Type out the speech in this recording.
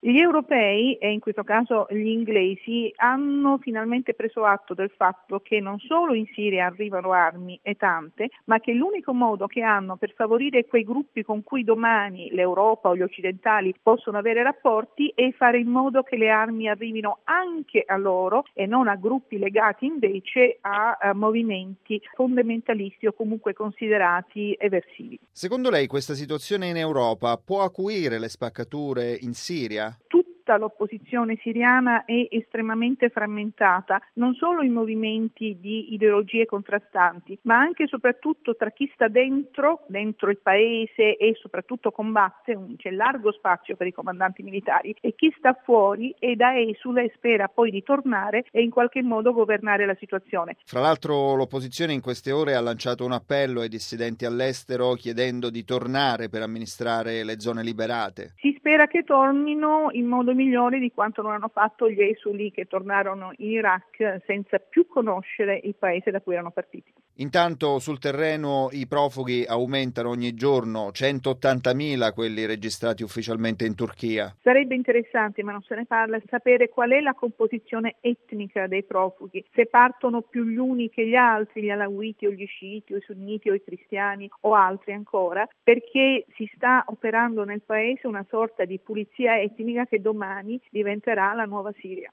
Gli europei, e in questo caso gli inglesi, hanno finalmente preso atto del fatto che non solo in Siria arrivano armi e tante, ma che l'unico modo che hanno per favorire quei gruppi con cui domani l'Europa o gli occidentali possono avere rapporti è fare in modo che le armi arrivino anche a loro e non a gruppi legati invece a movimenti fondamentalisti o comunque considerati eversivi. Secondo lei questa situazione in Europa può acuire le spaccature in Siria? Tutta l'opposizione siriana è estremamente frammentata, non solo in movimenti di ideologie contrastanti, ma anche e soprattutto tra chi sta dentro il paese e soprattutto combatte, c'è largo spazio per i comandanti militari, e chi sta fuori e da esule spera poi di tornare e in qualche modo governare la situazione. Fra l'altro l'opposizione in queste ore ha lanciato un appello ai dissidenti all'estero chiedendo di tornare per amministrare le zone liberate. Si spera che tornino in modo migliore di quanto non hanno fatto gli esuli che tornarono in Iraq senza più conoscere il paese da cui erano partiti. Intanto sul terreno i profughi aumentano ogni giorno, 180.000 quelli registrati ufficialmente in Turchia. Sarebbe interessante, ma non se ne parla, sapere qual è la composizione etnica dei profughi, se partono più gli uni che gli altri, gli alawiti o gli sciiti o i sunniti o i cristiani o altri ancora, perché si sta operando nel paese una sorta di pulizia etnica che domani diventerà la nuova Siria.